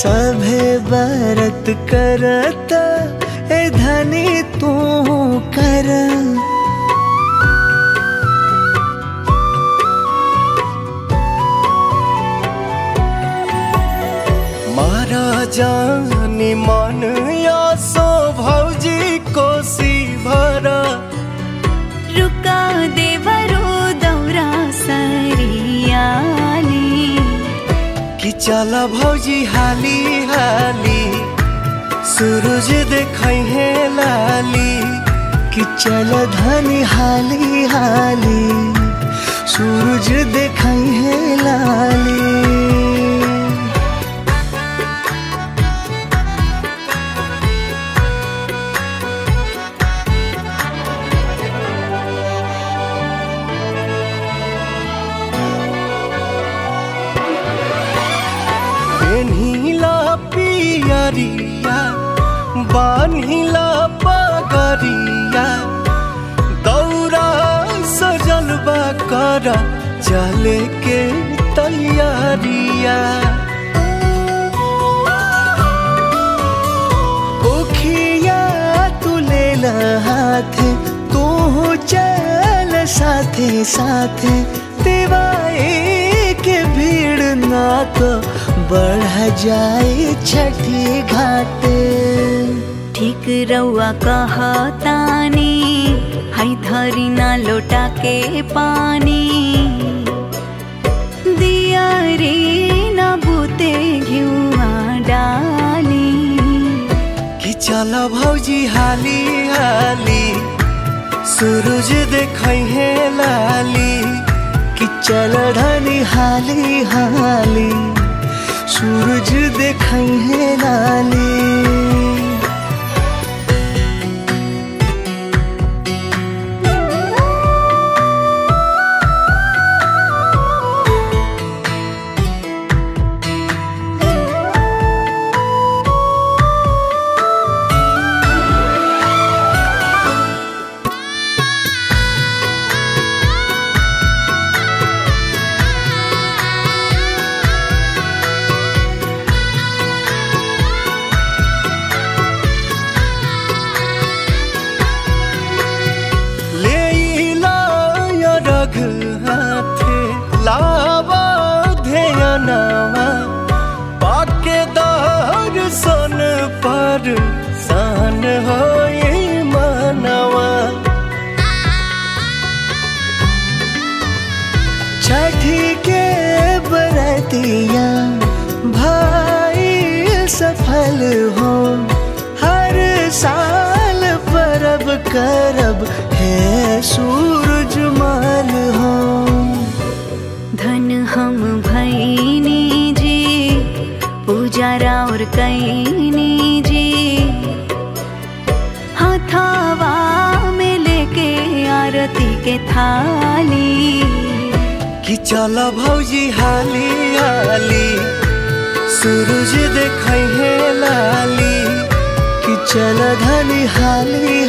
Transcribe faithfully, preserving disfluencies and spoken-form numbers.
सभे बरत करता ए धनी तू कर। मारा जानी मन या सो भौजी कोसी भरा। रुका देवरो दौरा सरियाली कि चला भौजी हाली हाली सूरज देखै है लाली। कि चल धनी हाली हाली सूरज देखै है लाली। पेन्हिला पियरिया बान्हिला पगरिया। दौरा सजल बा कर चले के तैयारिया। ओखिया तू ले ला हाथे तू चल साथे साथे। देवाए के भीड़ ना तो बढ़ जाए छठी घाटे। ठीक रउआ कहतानी हाय धरी ना लोटा के पानी। दिया रे ना बूते घिउआ डाली। कि चला भौजी हाली हाली सूरज देखै है लाली। कि चल धनी हाली हाली सूरज देखै है लाली। हाथे लावा ध्यानवा पाके दर्शन पर सान होए मनवा। छठी के बरतिया भाई सफल हो। हर साल परब करब है सूरज माल हो। धन हम भैनी जी पूजा राउर कैनी जी। हथवा में लेके आरती के थाली। कि चला भौजी हाली हाली सूरज देखै है लाली। कि चल धनी हाली